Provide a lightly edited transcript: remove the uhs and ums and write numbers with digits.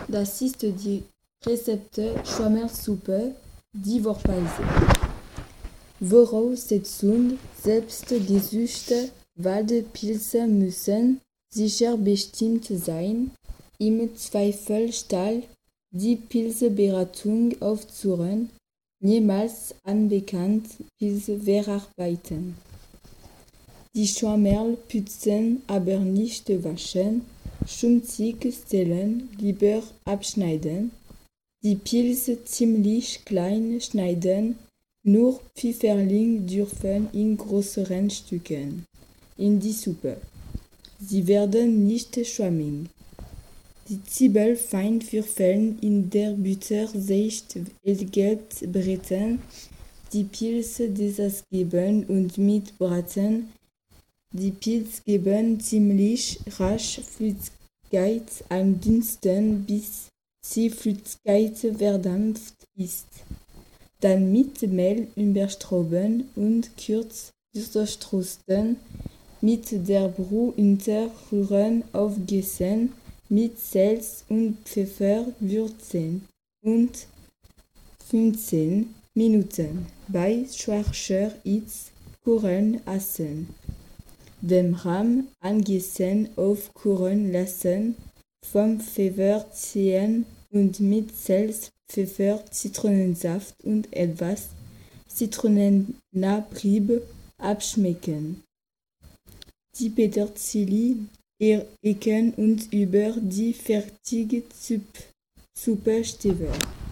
Das ist die Rezepte Schwammersuppe, die Vorpeise. Voraussetzung: selbstgesuchte Waldpilze müssen sicher bestimmt sein. Im Zweifelsfall die Pilzberatung aufzuhören, niemals unbekannt Pilze verarbeiten. Die Schwammerl putzen, aber nicht waschen, schmutzig stellen, lieber abschneiden. Die Pilze ziemlich klein schneiden, nur Pfifferlinge dürfen in größeren Stücken in die Suppe. Sie werden nicht schwammig. Die Zwiebel fein würfeln, in der Butter seicht hellgelb braten, die Pilze dieses geben und mitbraten. Die Pilze geben ziemlich rasch Flüssigkeit andünsten, bis die Flüssigkeit verdampft ist. Dann mit Mehl überströmen und kurz durchstoßen, mit der Brühe unterrühren, aufgießen, mit Salz und Pfeffer würzen und 15 Minuten bei schwacher Hitze kochen lassen. Den Rahm angießen, aufkochen lassen, vom Pfeffer ziehen und mit Salz, Pfeffer, Zitronensaft und etwas Zitronenabrieb abschmecken. Die Petersilie ecken und über die fertige Suppe stellen.